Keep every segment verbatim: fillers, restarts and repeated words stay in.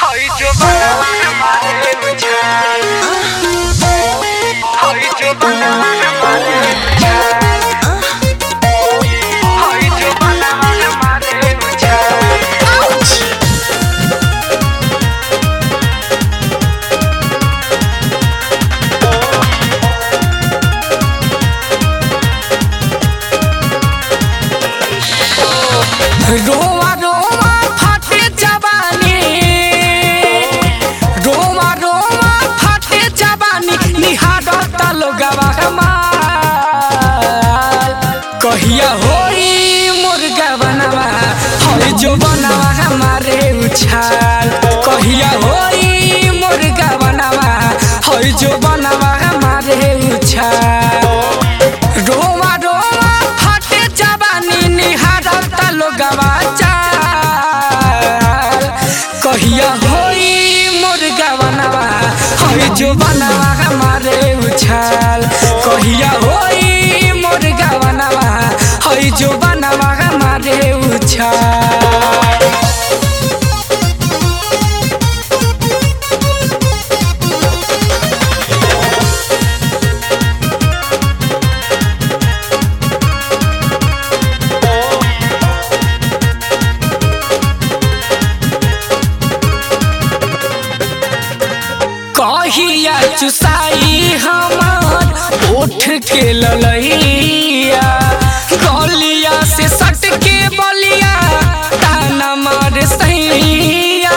Hoy yo para madre luchar. Hoy yo para madre luchar. Hoy yo para madre luchar. रोवा रोवा फाटे जवानी, रोवा रोवा फाटे जवानी, निहारता लोगवा हमार। कहिया होई मुर्गा बनवा, होई जो बनवा हमारे उछाल। कहिया होई मुर्गा बनवा, होई जो बनवा हमारे उछाल। रोवा रोवा फाटे जवानी, निहारता लोगवा चाल। कहिया होई मुर्गा बनवा, होई जो बनवा हमारे उछाल। कहिया होई मुर्गा बनवा, होई जो बनवा हमारे उछाल। कहिया चुसाई हमार ओठ के ललैया, गलिया से सट के बलिया ताना मार सैया।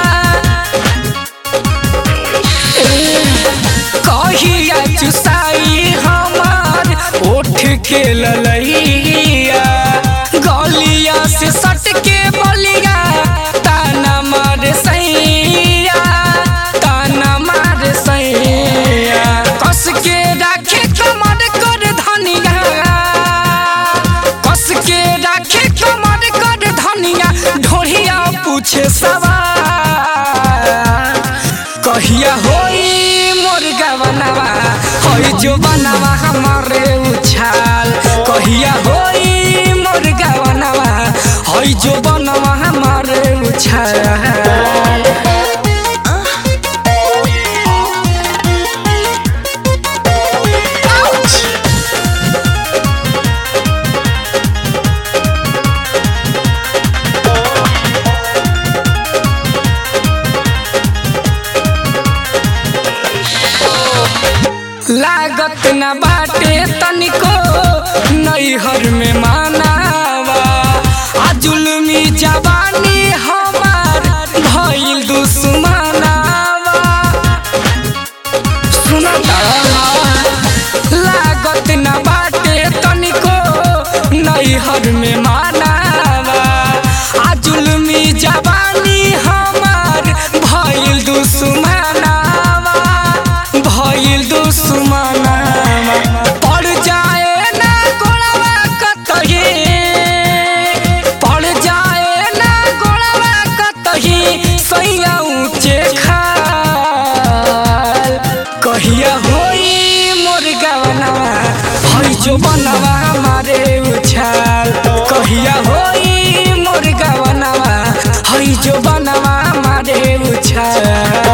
कहिया चुसाई हमार ओठ के ललैया, गलिया से सट के बलिया ताना मार सैया, ताना मार सैया। कस के राखे कमर कर धनिया, कस के राखे कमर कर धनिया, ढोरिया पूछे सवाल। कहिया होई मुर्गा बनवा, होई जो बनवा हमारे उछाल। कहिया होई मुर्गा बनवा, होई जो बनवा हमारे उछाल। लागत न बाटे तनिको नैहर में मानावा, आ जुल्मी जवानी हमार भइल दुश्मनावा। सुनता लागत न बाटे तनिको नैहर में मानावा, आ जुल्मी जवानी हमार भइल दुश्मनावा, भइल दुश्मनावा। पड़ जाए ना गोड़वा कतही, पड़ जाए ना गोड़वा कतही, सैया ऊँचे खाल। कहिया होई मुर्गा बनवा, होई जो बनवा हमारे उछाल। कहिया होई मुर्गा बनवा, होई जो बनवा हमारे उछाल।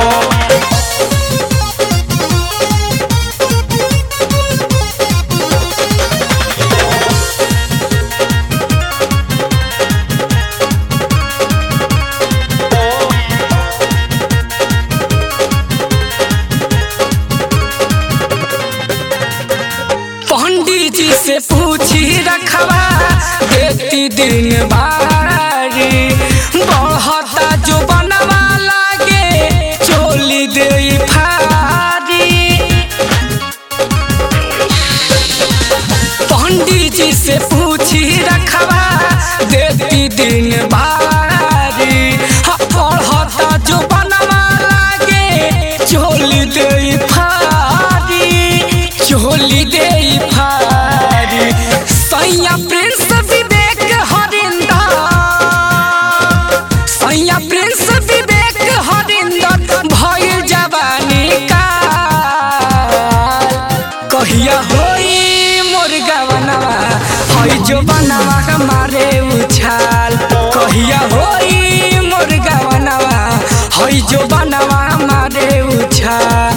पंडित जी से पूछी रखवा, देती दिन बारी, बढ़ता जो बनवा लागे चोली दे फारी। पंडित जी से पूछी रखवा, देती दिन बारी, बढ़ता जो बनवा लागे चोली दे फारी, चोली दे फारी। सैया प्रिंस विवेक हरिंदर, सैया प्रिंस विवेक हरिंदर भइल जवानी काल। कहिया होई मुर्गा बनवा, होई जो बनवा हमारे उछाल। कहिया होई मुर्गा बनवा, हई जो बनवा मारे उछाल।